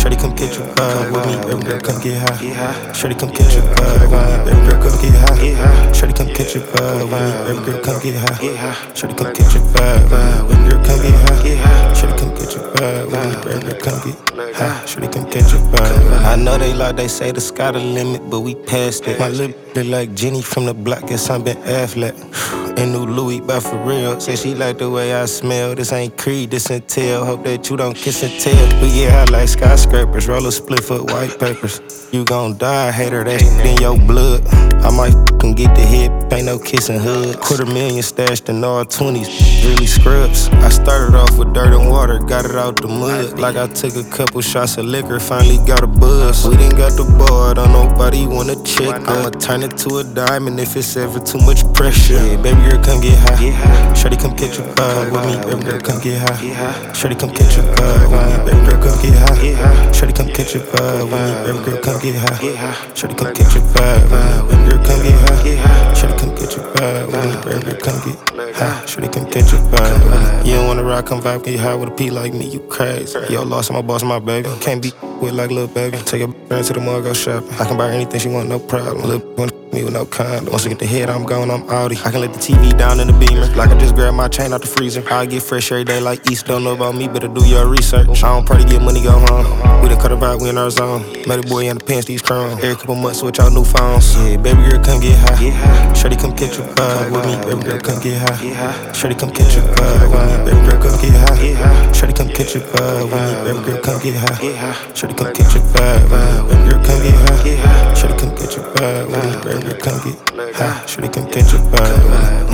Shorty, come catch a vibe with me, baby girl, come get high. Shorty, come catch a vibe with me, baby girl, come get high. Shorty, come catch a vibe with me, baby girl, come get high. Shorty, come catch a vibe with me, baby girl, come get high. Shorty, come catch a vibe with me, baby girl, come get high. Shorty, come catch a vibe. I know they like they say the sky the limit, but we passed it. My lip look like Jenny from the block, guess I'm Ben Affleck. And new Louis, but for real. Say she like the way I smell. This ain't Creed, this Intel. Hope that you don't kiss and tell. But yeah, I like skyscrapers. Roll a split foot white papers. You gon' die, hater, that's in your blood. I might fucking get the hit, ain't no kissing hood. $250,000 stashed in all 20s, really scrubs. I started off with dirt and water, got it out the mud. Like I took a couple shots of liquor, finally got a buzz. We done got the ball, don't nobody wanna check. I'ma turn it to a diamond if it's ever too much pressure. Yeah, baby girl, come get high. Shorty, come catch a vibe with me, baby girl, come get high. Shorty, come catch a vibe with me, baby girl, come get high. Shorty, come catch a vibe with me, baby girl, come get high. Shorty, come catch a vibe with me, baby girl, come get high. Shorty, come catch a vibe with me, baby girl, come get high. Shorty, come catch a vibe with me. You don't wanna ride, come vibe, get high with a P like me, you crazy. Yo, lost my boss, my baby. Can't be with like little baby. Take your friend to the mall, go shopping. I can buy anything she want, no problem. Little wanna me with no condom. Once I get the head, I'm gone, I'm Audi. I can let the TV down in the Beamer. Like I just grabbed my chain out the freezer. I get fresh every day like East. Don't know about me, better do your research. I don't pray to get money, go home. We done cut a vibe, we in our zone. Met a boy in the pants, these chrome. Every couple months, switch out new phones. Yeah, baby girl, come get high. Shorty, come catch a vibe with me, baby girl, come get high. Shorty, come catch a vibe with me, baby girl, come get high. Shorty, come catch a vibe with me, baby girl, come get high. Shorty, come catch a vibe with me, baby girl, come get high. Shorty, come catch a vibe with me, baby girl, come get high. Shorty, come catch a vibe with me.